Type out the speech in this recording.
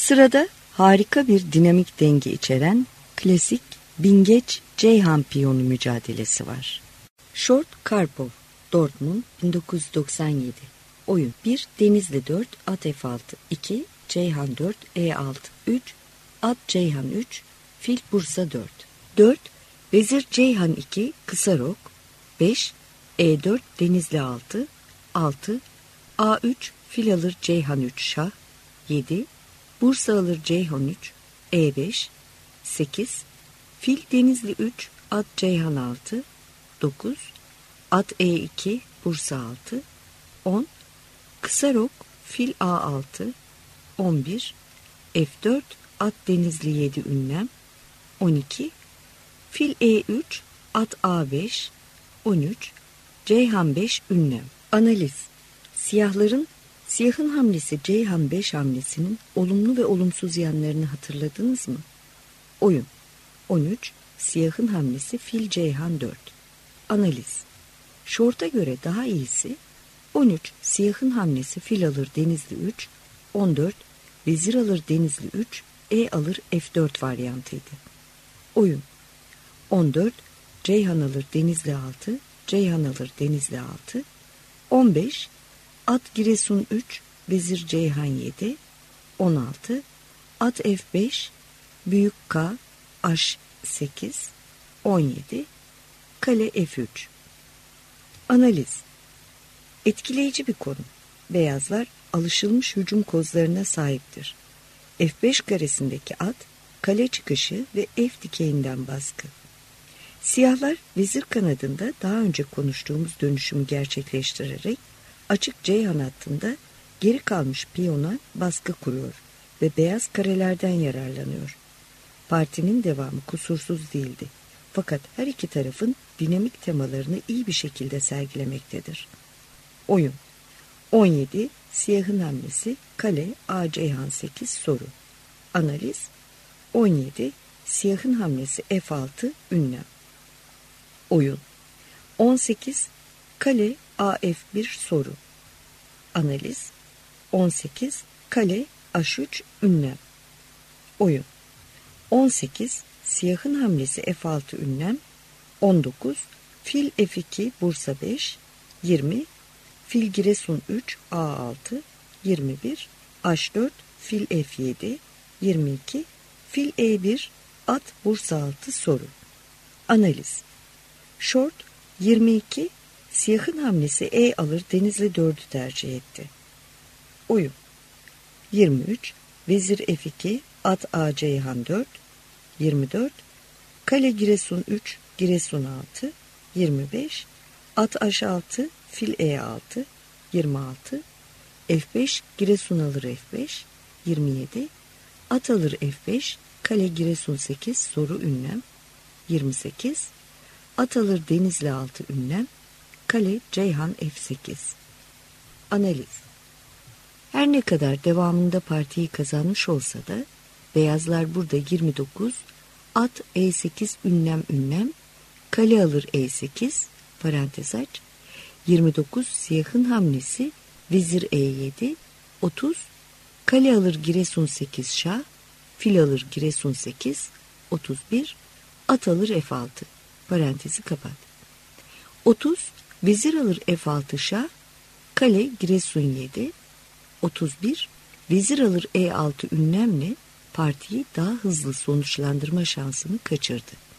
Sırada harika bir dinamik denge içeren klasik bingeç Ceyhan piyonu mücadelesi var. Short Karpov, Dortmund 1997. Oyun 1 Denizli 4 at F6 2 Ceyhan 4 E6 3 at Ceyhan 3 fil Bursa 4 4 Vezir Ceyhan 2 kısa rok 5 E4 Denizli 6 6 A3 fil alır Ceyhan 3 şah 7 Bursa alır Ceyhan 3 E5 8 fil Denizli 3 at Ceyhan 6 9 at E2 Bursa 6 10 kısa rok fil A6 11 F4 at Denizli 7 ünlem 12 fil E3 at A5 13 Ceyhan 5 ünlem. Analiz. Siyahın hamlesi Ceyhan 5 hamlesinin olumlu ve olumsuz yanlarını hatırladınız mı? Oyun 13 Siyahın hamlesi fil Ceyhan 4. Analiz. Şorta göre daha iyisi 13 Siyahın hamlesi fil alır Denizli 3, 14 Vezir alır Denizli 3, E alır F4 varyantıydı. Oyun 14 Ceyhan alır Denizli 6, Ceyhan alır Denizli 6, 15 at Giresun 3, Vezir Ceyhan 7, 16 at F5, büyük K, H8, 17 kale F3. Analiz. Etkileyici bir konu. Beyazlar alışılmış hücum kozlarına sahiptir. F5 karesindeki at, kale çıkışı ve F dikeyinden baskı. Siyahlar vezir kanadında daha önce konuştuğumuz dönüşümü gerçekleştirerek açık Ceyhan hattında geri kalmış piyona baskı kuruyor ve beyaz karelerden yararlanıyor. Partinin devamı kusursuz değildi. Fakat her iki tarafın dinamik temalarını iyi bir şekilde sergilemektedir. Oyun 17 Siyahın hamlesi kale A Ceyhan 8 soru. Analiz 17 Siyahın hamlesi F6 ünlem. Oyun 18 kale A F1 soru. Analiz 18 kale H3 ünlem. Oyun 18 Siyahın hamlesi F6 ünlem. 19 fil F2 Bursa 5 20 fil Giresun 3 A6 21 H4 fil F7 22 fil E1 at Bursa 6 soru. Analiz. Short 22 Siyahın hamlesi E alır Denizli 4'ü tercih etti. Oyun 23 Vezir F2 at A Ceyhan 4 24 kale Giresun 3 Giresun 6 25 at H6 fil E6 26 F5 Giresun alır F5 27 at alır F5 kale Giresun 8 soru ünlem 28 at alır Denizli 6 ünlem kale Ceyhan F8. Analiz. Her ne kadar devamında partiyi kazanmış olsa da beyazlar burada 29 at E8 ünlem kale alır E8 parantez aç 29 Siyahın hamlesi Vezir E7 30 kale alır Giresun 8 şah fil alır Giresun 8 31 at alır F6 parantezi kapat 30 Vezir alır F6 şah kale Giresun 7 31 Vezir alır E6 ünlemle partiyi daha hızlı sonuçlandırma şansını kaçırdı.